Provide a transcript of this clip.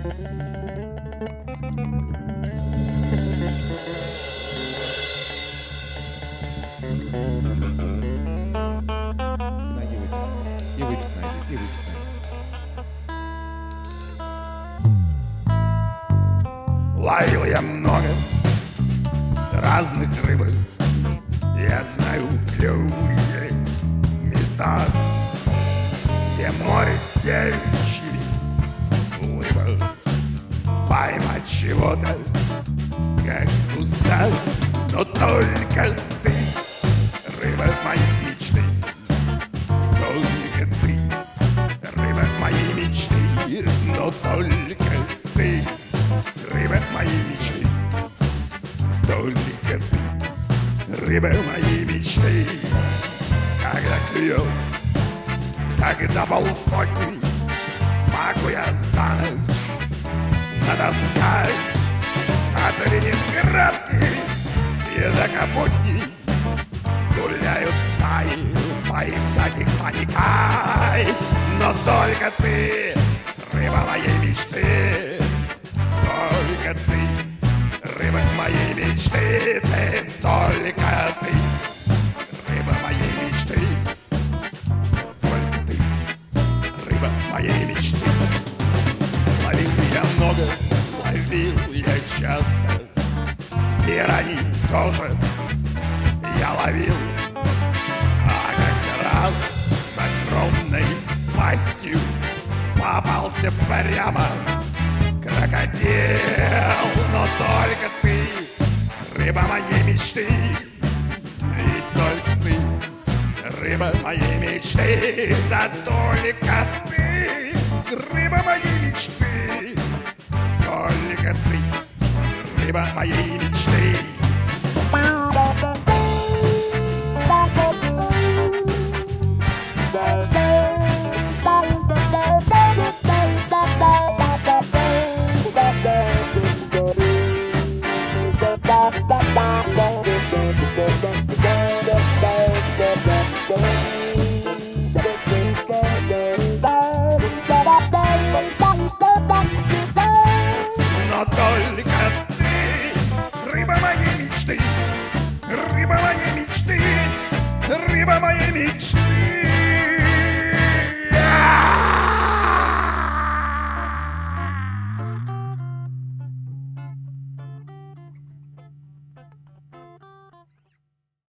И вытек найди, и вытек найди. Ловил я много разных рыбок. Я знаю клевые места, где море девичьи улыбок. Поймать чего-то, как с куста, но только ты, рыба моей мечты. Только ты, рыба моей мечты, но только ты, рыба моей мечты. Только ты, рыба моей мечты. Когда клюет, тогда полсотни могу я за ночь натаскать от Ленинградки и до Капотни. Гуляют стаи всяких паникай, но только ты, рыба моей мечты. Только ты, рыба моей мечты. Ты, только ты, рыба моей мечты. Только ты, рыба моей мечты. Ловил я много, ловил я часто, пираний тоже я ловил. А как раз с огромной пастью попался прямо крокодил. Но только ты, рыба моей мечты. И только ты, рыба моей мечты. Да только ты, рыба моей мечты. Только ты, рыба моей мечты. Bye.